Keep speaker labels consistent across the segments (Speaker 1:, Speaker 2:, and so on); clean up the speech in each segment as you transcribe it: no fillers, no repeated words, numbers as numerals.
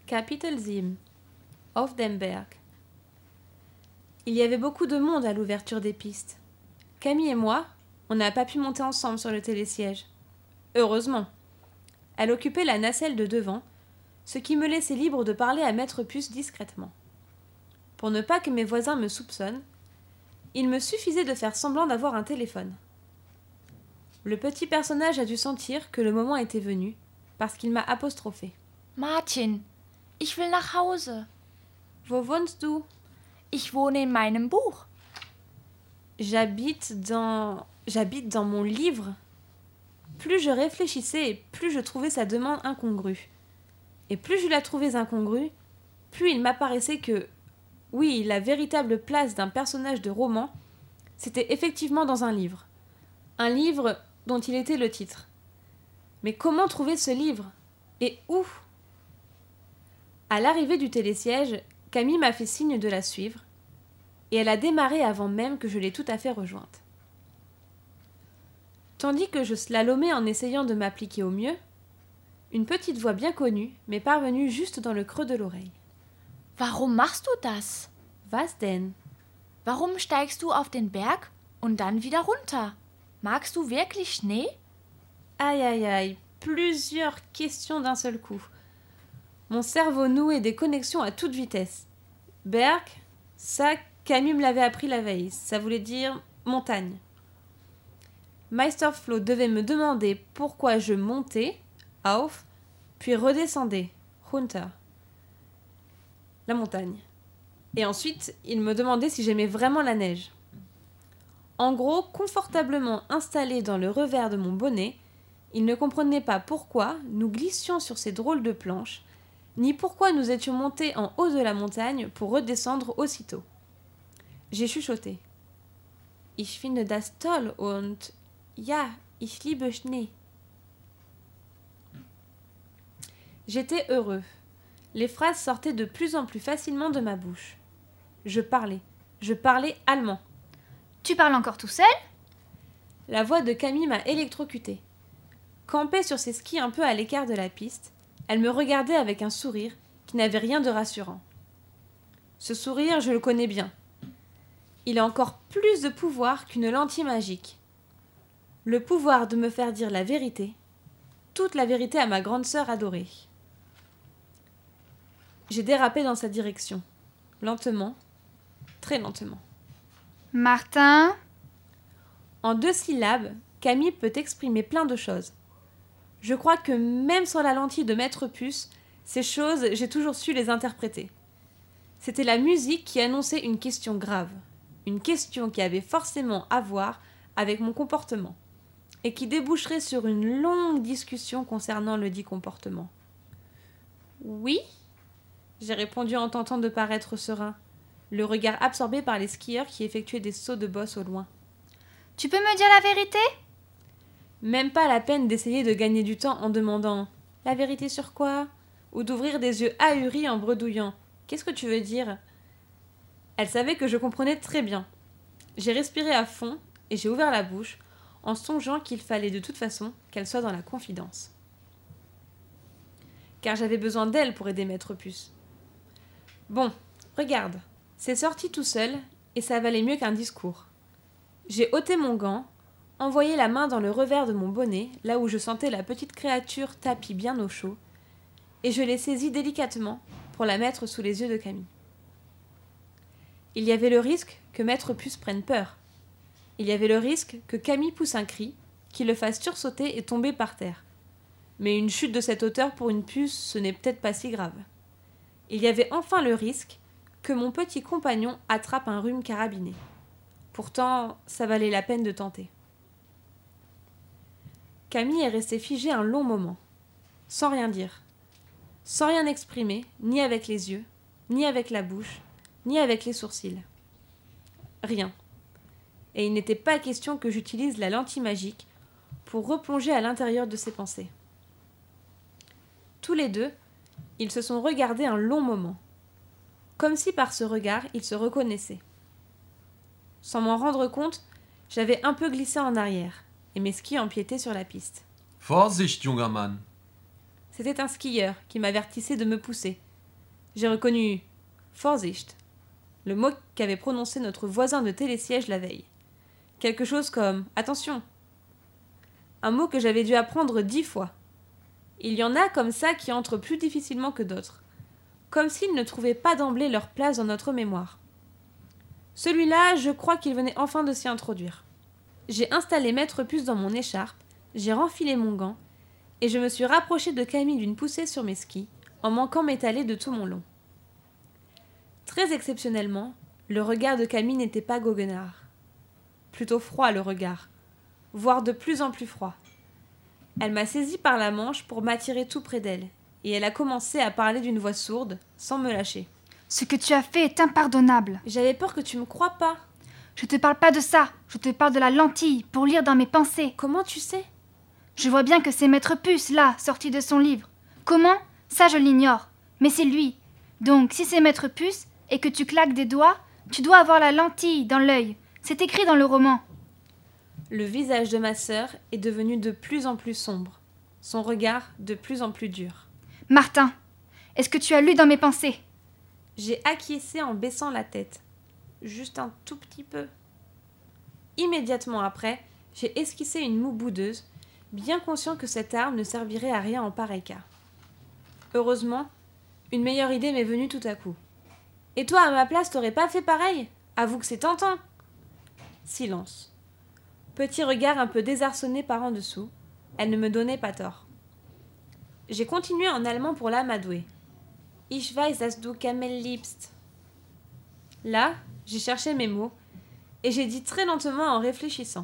Speaker 1: Kapitel 7 Auf dem Berg. Il y avait beaucoup de monde à l'ouverture des pistes. Camille et moi, on n'a pas pu monter ensemble sur le télésiège. Heureusement. Elle occupait la nacelle de devant, ce qui me laissait libre de parler à Maître Puce discrètement. Pour ne pas que mes voisins me soupçonnent, il me suffisait de faire semblant d'avoir un téléphone. Le petit personnage a dû sentir que le moment était venu, parce qu'il m'a apostrophé.
Speaker 2: Martin, ich will nach Hause.
Speaker 1: Wo wohnst du?
Speaker 2: Ich wohne in meinem Buch.
Speaker 1: J'habite dans mon livre. Plus je réfléchissais et plus je trouvais sa demande incongrue. Et plus je la trouvais incongrue, plus il m'apparaissait que, oui, la véritable place d'un personnage de roman, c'était effectivement dans un livre. Un livre dont il était le titre. Mais comment trouver ce livre? Et où? À l'arrivée du télésiège, Camille m'a fait signe de la suivre, et elle a démarré avant même que je l'ai tout à fait rejointe. Tandis que je slalomais en essayant de m'appliquer au mieux, une petite voix bien connue m'est parvenue juste dans le creux de l'oreille.
Speaker 2: Warum machst du das?
Speaker 1: Was denn?
Speaker 2: Warum steigst du auf den Berg und dann wieder runter? Magst du wirklich Schnee?
Speaker 1: Aïe aïe aïe, plusieurs questions d'un seul coup. Mon cerveau nouait des connexions à toute vitesse. Berg, ça, Camille me l'avait appris la veille. Ça voulait dire montagne. Meister Flo devait me demander pourquoi je montais, auf, puis redescendais, runter, la montagne. Et ensuite, il me demandait si j'aimais vraiment la neige. En gros, confortablement installé dans le revers de mon bonnet, il ne comprenait pas pourquoi nous glissions sur ces drôles de planches, ni pourquoi nous étions montés en haut de la montagne pour redescendre aussitôt. J'ai chuchoté. Ich finde das toll und ja, ich liebe Schnee. J'étais heureux. Les phrases sortaient de plus en plus facilement de ma bouche. Je parlais allemand.
Speaker 2: Tu parles encore tout seul?
Speaker 1: La voix de Camille m'a électrocutée. Campée sur ses skis un peu à l'écart de la piste, elle me regardait avec un sourire qui n'avait rien de rassurant. Ce sourire, je le connais bien. Il a encore plus de pouvoir qu'une lentille magique. Le pouvoir de me faire dire la vérité, toute la vérité à ma grande sœur adorée. J'ai dérapé dans sa direction, lentement, très lentement.
Speaker 2: Martin?
Speaker 1: En 2 syllabes, Camille peut exprimer plein de choses. Je crois que même sans la lentille de Maître Puce, ces choses, j'ai toujours su les interpréter. C'était la musique qui annonçait une question grave, une question qui avait forcément à voir avec mon comportement, et qui déboucherait sur une longue discussion concernant le dit comportement. « Oui ?» j'ai répondu en tentant de paraître serein, le regard absorbé par les skieurs qui effectuaient des sauts de bosse au loin.
Speaker 2: « Tu peux me dire la vérité ?»
Speaker 1: Même pas la peine d'essayer de gagner du temps en demandant « La vérité sur quoi ?» ou d'ouvrir des yeux ahuris en bredouillant « Qu'est-ce que tu veux dire ?» Elle savait que je comprenais très bien. J'ai respiré à fond et j'ai ouvert la bouche en songeant qu'il fallait de toute façon qu'elle soit dans la confidence. Car j'avais besoin d'elle pour aider Maître Puce. Bon, regarde, c'est sorti tout seul et ça valait mieux qu'un discours. J'ai ôté mon gant, envoyé la main dans le revers de mon bonnet, là où je sentais la petite créature tapie bien au chaud, et je l'ai saisie délicatement pour la mettre sous les yeux de Camille. Il y avait le risque que Maître Puce prenne peur. Il y avait le risque que Camille pousse un cri, qui le fasse sursauter et tomber par terre. Mais une chute de cette hauteur pour une puce, ce n'est peut-être pas si grave. Il y avait enfin le risque que mon petit compagnon attrape un rhume carabiné. Pourtant, ça valait la peine de tenter. Camille est restée figée un long moment, sans rien dire, sans rien exprimer, ni avec les yeux, ni avec la bouche, ni avec les sourcils. Rien. Et il n'était pas question que j'utilise la lentille magique pour replonger à l'intérieur de ses pensées. Tous les deux, ils se sont regardés un long moment, comme si par ce regard, ils se reconnaissaient. Sans m'en rendre compte, j'avais un peu glissé en arrière, et mes skis empiétaient sur la piste.
Speaker 3: Vorsicht, junger Mann!
Speaker 1: C'était un skieur qui m'avertissait de me pousser, J'ai reconnu Vorsicht, le mot qu'avait prononcé notre voisin de télésiège la veille. Quelque chose comme « attention ». Un mot que j'avais dû apprendre 10 fois. Il y en a comme ça qui entrent plus difficilement que d'autres, comme s'ils ne trouvaient pas d'emblée leur place dans notre mémoire. Celui-là, je crois qu'il venait enfin de s'y introduire. J'ai installé Maître Puce dans mon écharpe, j'ai renfilé mon gant, et je me suis rapprochée de Camille d'une poussée sur mes skis, en manquant m'étaler de tout mon long. Très exceptionnellement, le regard de Camille n'était pas goguenard. Plutôt froid le regard, voire de plus en plus froid. Elle m'a saisie par la manche pour m'attirer tout près d'elle, et elle a commencé à parler d'une voix sourde, sans me lâcher.
Speaker 3: Ce que tu as fait est impardonnable.
Speaker 1: J'avais peur que tu me crois pas.
Speaker 3: Je te parle pas de ça, je te parle de la lentille, pour lire dans mes pensées.
Speaker 1: Comment tu sais ?
Speaker 3: Je vois bien que c'est Maître Puce, là, sorti de son livre. Comment ? Ça, je l'ignore. Mais c'est lui. Donc, si c'est Maître Puce, et que tu claques des doigts, tu dois avoir la lentille dans l'œil. C'est écrit dans le roman.
Speaker 1: Le visage de ma sœur est devenu de plus en plus sombre, son regard de plus en plus dur.
Speaker 3: Martin, est-ce que tu as lu dans mes pensées ?
Speaker 1: J'ai acquiescé en baissant la tête, juste un tout petit peu. Immédiatement après, j'ai esquissé une moue boudeuse, bien conscient que cette arme ne servirait à rien en pareil cas. Heureusement, une meilleure idée m'est venue tout à coup. Et toi, à ma place, t'aurais pas fait pareil ? Avoue que c'est tentant. Silence. Petit regard un peu désarçonné par en dessous. Elle ne me donnait pas tort. J'ai continué en allemand pour l'amadouer. Ich weiß, dass du Kamel liebst. Là, j'ai cherché mes mots et j'ai dit très lentement en réfléchissant.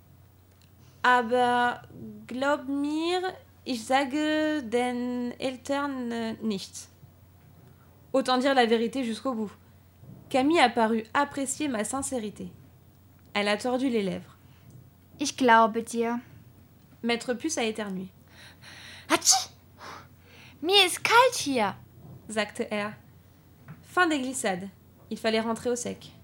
Speaker 1: Aber glaub mir, ich sage den Eltern nicht. Autant dire la vérité jusqu'au bout. Camille a paru apprécier ma sincérité. Elle a tordu les lèvres.
Speaker 3: Ich glaube dir.
Speaker 1: Maître Puce a éternué.
Speaker 2: Hatsch! Mir ist kalt hier.
Speaker 1: Sagte er. Fin des glissades. Il fallait rentrer au sec.